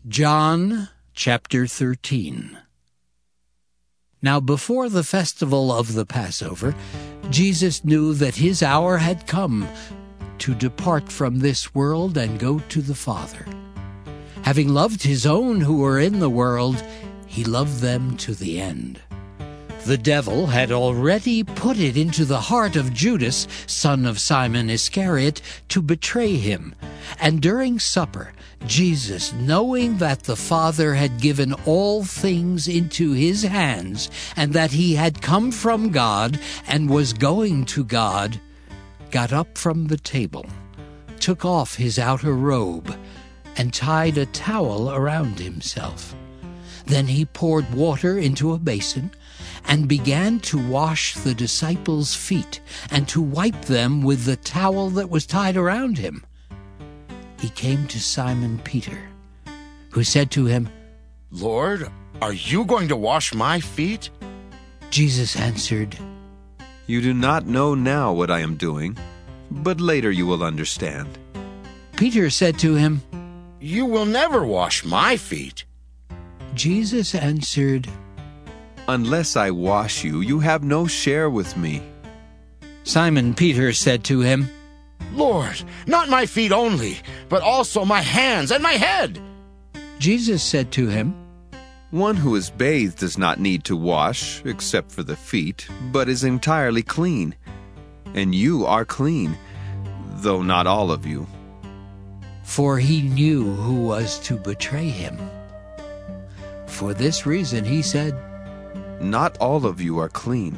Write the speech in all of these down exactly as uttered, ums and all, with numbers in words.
John chapter thirteen. Now before the festival of the Passover, Jesus knew that his hour had come to depart from this world and go to the Father. Having loved his own who were in the world, he loved them to the end. The devil had already put it into the heart of Judas, son of Simon Iscariot, to betray him. And during supper, Jesus, knowing that the Father had given all things into his hands, and that he had come from God and was going to God, got up from the table, took off his outer robe, and tied a towel around himself. Then he poured water into a basin and began to wash the disciples' feet and to wipe them with the towel that was tied around him. He came to Simon Peter, who said to him, "Lord, are you going to wash my feet?" Jesus answered, "You do not know now what I am doing, but later you will understand." Peter said to him, "You will never wash my feet." Jesus answered, "Unless I wash you, you have no share with me." Simon Peter said to him, "Lord, not my feet only, but also my hands and my head." Jesus said to him, "One who is bathed does not need to wash, except for the feet, but is entirely clean. And you are clean, though not all of you." For he knew who was to betray him. For this reason he said, "Not all of you are clean."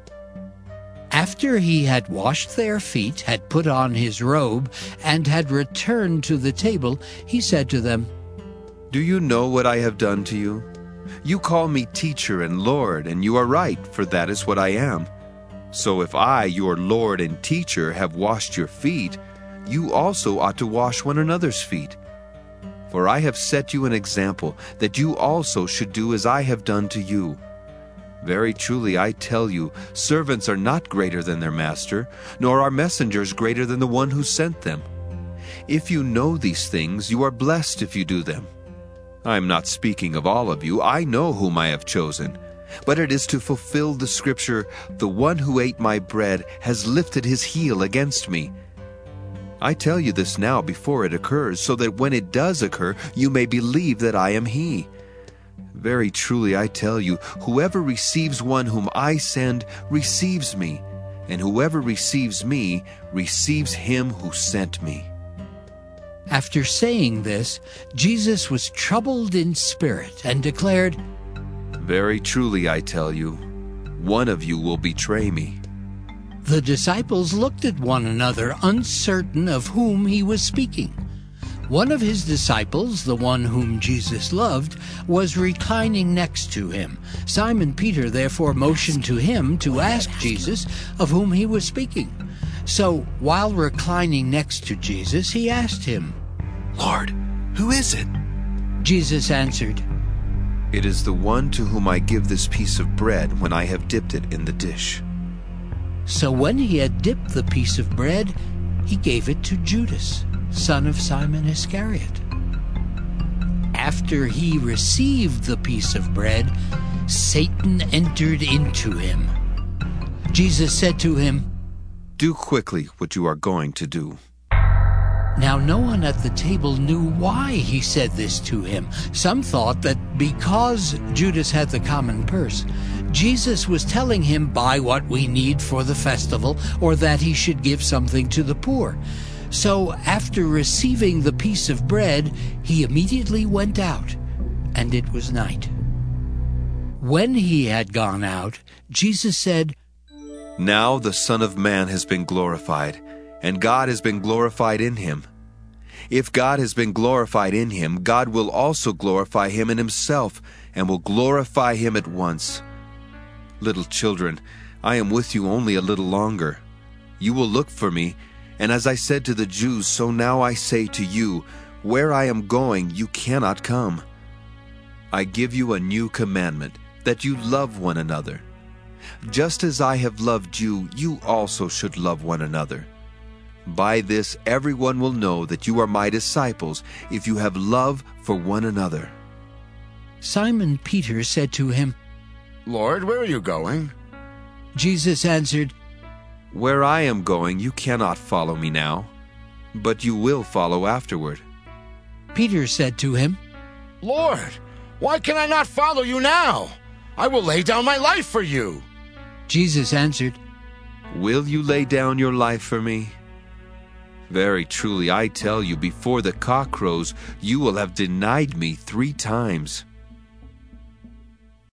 After he had washed their feet, had put on his robe, and had returned to the table, he said to them, "Do you know what I have done to you? You call me teacher and Lord, and you are right, for that is what I am. So if I, your Lord and teacher, have washed your feet, you also ought to wash one another's feet. For I have set you an example, that you also should do as I have done to you. Very truly I tell you, servants are not greater than their master, nor are messengers greater than the one who sent them. If you know these things, you are blessed if you do them. I am not speaking of all of you. I know whom I have chosen. But it is to fulfill the scripture, 'The one who ate my bread has lifted his heel against me.' I tell you this now before it occurs, so that when it does occur, you may believe that I am he. Very truly I tell you, whoever receives one whom I send receives me, and whoever receives me receives him who sent me." After saying this, Jesus was troubled in spirit and declared, "Very truly I tell you, one of you will betray me." The disciples looked at one another, uncertain of whom he was speaking. One of his disciples, the one whom Jesus loved, was reclining next to him. Simon Peter therefore motioned to him to ask Jesus of whom he was speaking. So, while reclining next to Jesus, he asked him, "Lord, who is it?" Jesus answered, "It is the one to whom I give this piece of bread when I have dipped it in the dish." So when he had dipped the piece of bread, he gave it to Judas, son of Simon Iscariot. After he received the piece of bread, Satan entered into him. Jesus said to him, "Do quickly what you are going to do." Now no one at the table knew why he said this to him. Some thought that because Judas had the common purse, Jesus was telling him, "Buy what we need for the festival," or that he should give something to the poor. So after receiving the piece of bread, he immediately went out, and it was night. When he had gone out, Jesus said, "Now the Son of Man has been glorified, and God has been glorified in him. If God has been glorified in him, God will also glorify him in himself, and will glorify him at once. Little children, I am with you only a little longer. You will look for me, and as I said to the Jews, so now I say to you, where I am going, you cannot come. I give you a new commandment, that you love one another. Just as I have loved you, you also should love one another. By this everyone will know that you are my disciples, if you have love for one another." Simon Peter said to him, "Lord, where are you going?" Jesus answered, "Where I am going, you cannot follow me now, but you will follow afterward." Peter said to him, "Lord, why can I not follow you now? I will lay down my life for you." Jesus answered, "Will you lay down your life for me? Very truly I tell you, before the cock crows, you will have denied me three times."